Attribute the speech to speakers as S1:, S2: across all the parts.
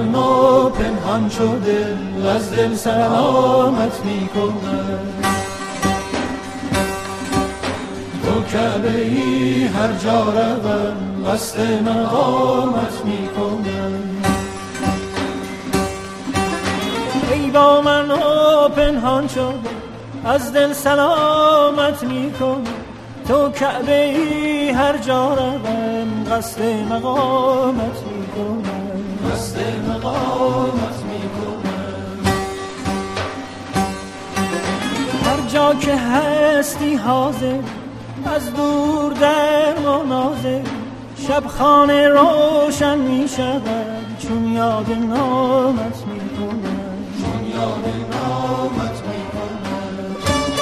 S1: من و پنهان شده از دل سلامت میکنم. تو کعبه ای هر جا روم قصد مقامت میکنم. ای با من و پنهان شده از دل سلامت میکنم. تو کعبه ای هر جا روم قصد مقامت میکنم. قصد مقامت میکنم. هر جا که هستی حاضر از دور در مناظر شب خانه روشن می شود چون یاد نامت می کنم. چون یاد نامت می کنم.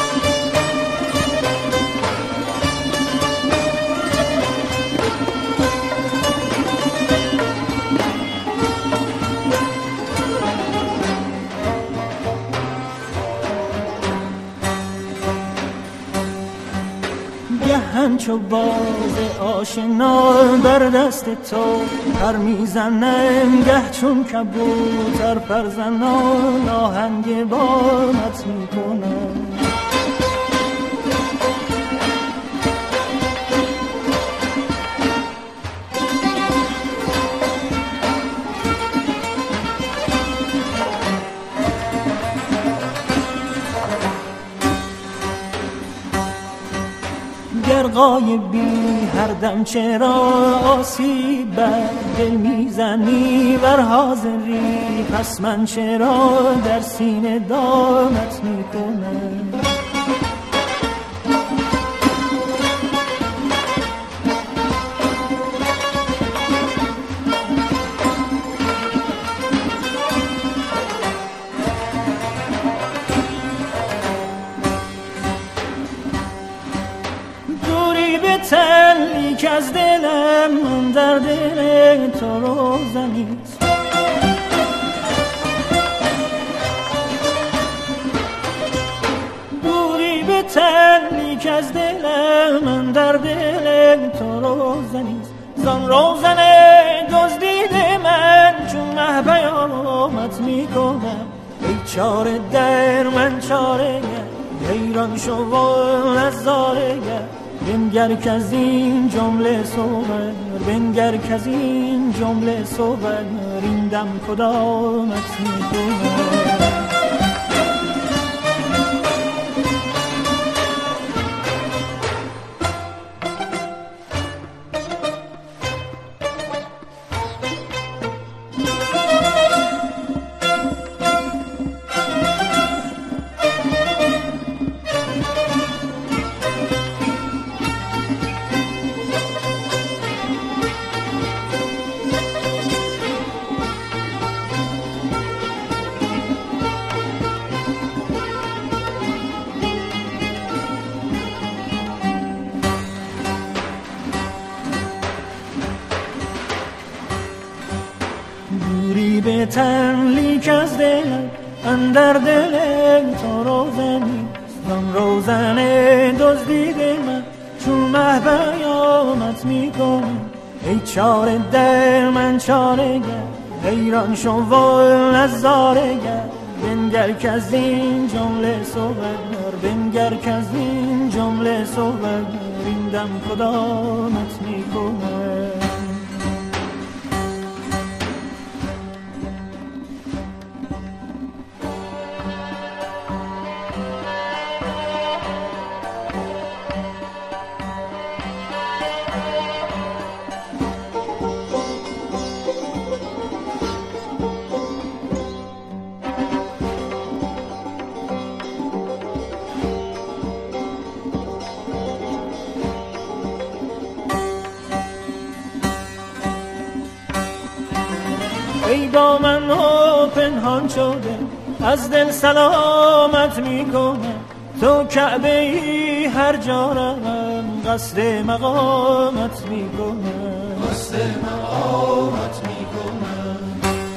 S1: همچو باز آشنا بر دست تو پر میزنم گه چون کبوتر پرزنان آهنگ بامت میکنم. گر غایبی هر دم چرا آسیب بر دل میزنی ور حاضری پس من چرا در سینه دامت میکنم. تلی که از دلم در دل تو روزنیست. دوری به تلی که از دلم در دل تو روزنیست. زان روزن دزدیده من چون مه پیامت میکنم. ای چاره در من چاره گر حیران شو و نظاره گر بنگر که از این جمله صور بنگر که از این جمله صور این دم کدامت میکنم. به تنلیک از دلم اندر دل تو روزنی زن روزن دزدیده من چون مه پیامت میکنم. ای چاره در من چاره گر حیران شو و نظاره گر بنگر که از این جمله صور بنگر که از این جمله صور این دم کدامت میکنم. ای با من و پنهان شده از دل سلامت میکنم. تو کعبه ای هر جا روم قصد مقامت میکنم. قصد مقامت میکنم.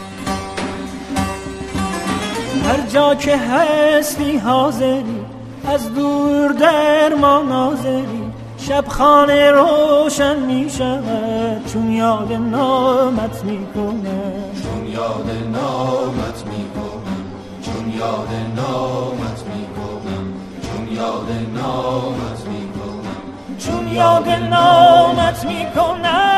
S1: هر جا که هستی حاضری از دور در ما ناظری شب خانه روشن می شود چون یاد نامت می کنم.
S2: یاد نامت میکنم، چون یاد نامت میکنم، چون یاد نامت میکنم،
S1: چون یاد نامت میکنم.